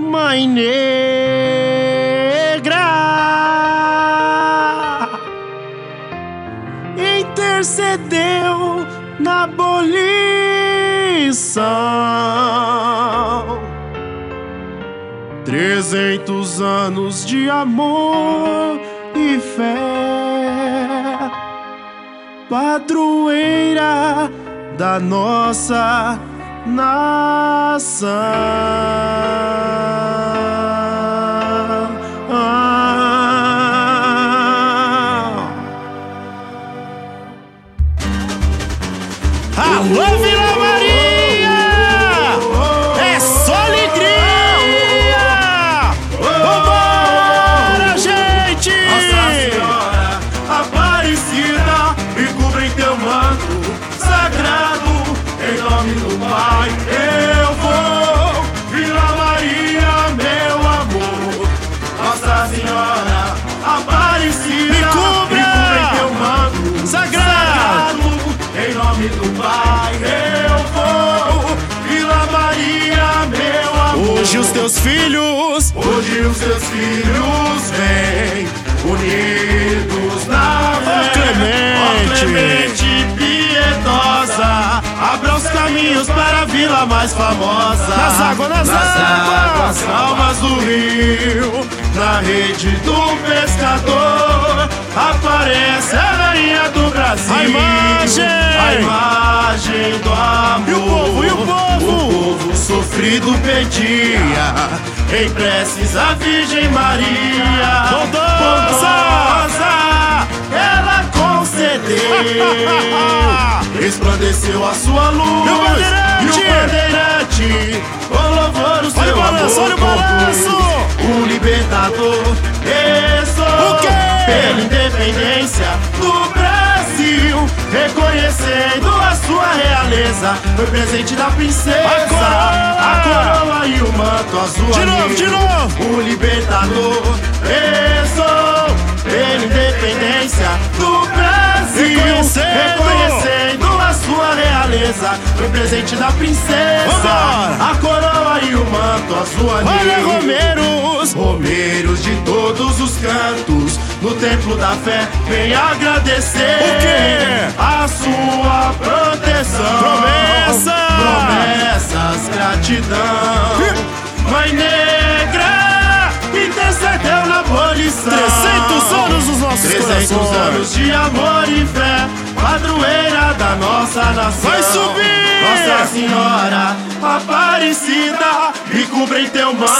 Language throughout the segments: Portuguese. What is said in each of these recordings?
Mãe negra, intercedeu na abolição. 300 anos de amor e fé, padroeira da nossa nação. Alô, Vila Maria! É só alegria! Vambora, gente! Nossa Senhora Aparecida, me cubra em teu manto sagrado, em nome do Pai eu vou. Vila Maria, meu amor. Nossa Senhora Aparecida, Me cubra em teu manto sagrado, em nome do Pai eu vou. Vila Maria, meu amor. hoje os teus filhos vêm unidos na fé. Ó Clemente. Ó Clemente piedosa, abra os caminhos para a vila mais famosa. Nas águas calmas do rio, na rede do pescador, aparece a rainha do Brasil. A imagem do amor. E o povo? O povo sofrido pedia em preces a Virgem Maria. Bondosa, ela concedeu. Resplandeceu a sua luz. E o bandeirante, o louvor o seu olha o balanço, amor olha o balanço. o libertador O rezou quê? pela independência do Brasil, reconhecendo a sua realeza. Foi presente da princesa, a coroa e o manto azul. De novo. O libertador rezou pela independência do Brasil, reconhecendo a sua realeza. Foi presente da princesa, Vambora. a coroa e o manto azul. Olha, Romeiros de todos os cantos, no templo da fé, vem agradecer O quê? a sua proteção. Promessas, gratidão. Mãe negra, intercedeu na abolição. 300 anos dos nossos 300 corações. anos de amor e fé, padroeira da nossa nação. Vai subir! Nossa Senhora Aparecida, me cubra em teu manto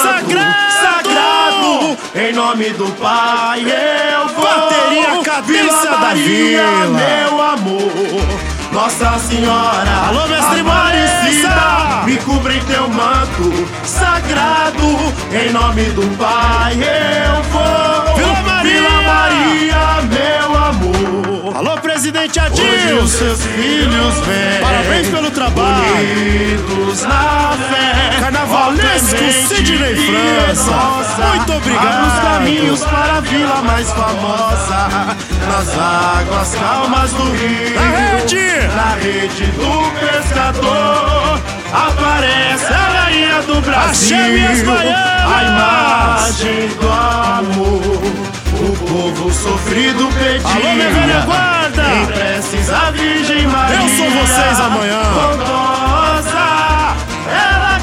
Sagrado! em nome do Pai eu vou. Bateria cadência Vila da Maria, vila. meu amor. Nossa Senhora Alô, mestre Aparecida, Marisa! me cubra em teu manto sagrado, em nome do Pai eu vou. Vila Maria! Vila Maria, meu amor. Alô, presidente Hoje os Adilson. seus filhos vêm Parabéns pelo trabalho. unidos na fé. Carnavalesco Ó Clemente Sidney França. piedosa, Muito obrigado. abra os caminhos para a vila mais famosa, nas águas calmas do rio, na rede do pescador, aparece a rainha do Brasil. Axé, minhas baianas. A imagem do amor, o povo sofrido pedia. Alô, minha velha guarda. Em preces a Virgem Maria. Eu sou vocês amanhã. Bondosa, ela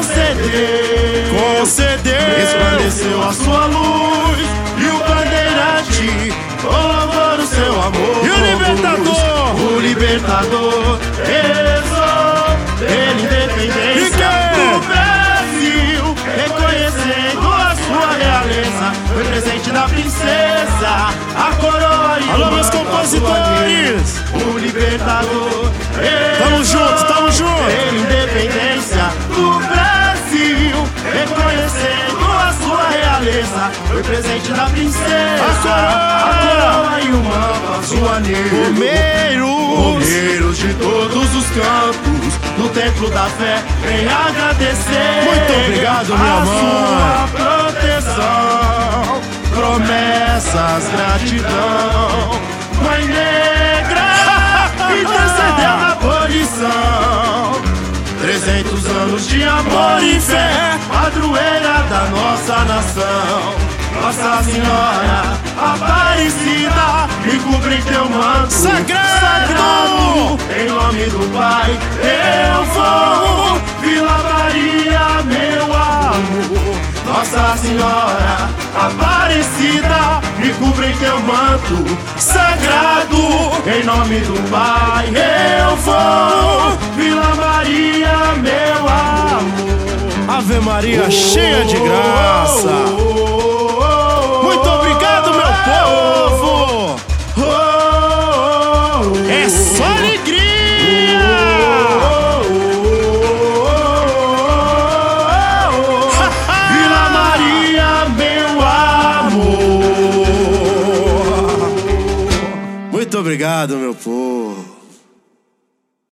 concedeu. Resplandeceu a sua luz e o bandeirante, o louvor o seu amor. E o libertador? O libertador rezou pela independência do Brasil, reconhecendo a sua realeza. Foi presente da princesa, a coroa e Alô, o meus manto compositores. azul. O libertador Tamo junto, tamo junto. pela independência do Brasil, reconhecendo a sua realeza. Foi presente da princesa, a coroa e o manto azul anil. Romeiros de todos os cantos, no templo da fé, vem agradecer. Muito obrigado, minha a mãe. sua proteção, promessas, gratidão. Mãe negra, intercedeu na abolição. 300 anos de amor e fé, padroeira da nossa nação. Nossa Senhora Aparecida, me cubra em teu manto sagrado. Em nome do Pai eu vou, Vila Maria, meu amor. Nossa Senhora Aparecida, me cubra em teu manto sagrado. Em nome do Pai eu vou, Vila Maria, meu amor. Ave Maria cheia de graça. Muito obrigado, meu povo. É só alegria. Vila Maria, meu amor. Muito obrigado, meu povo.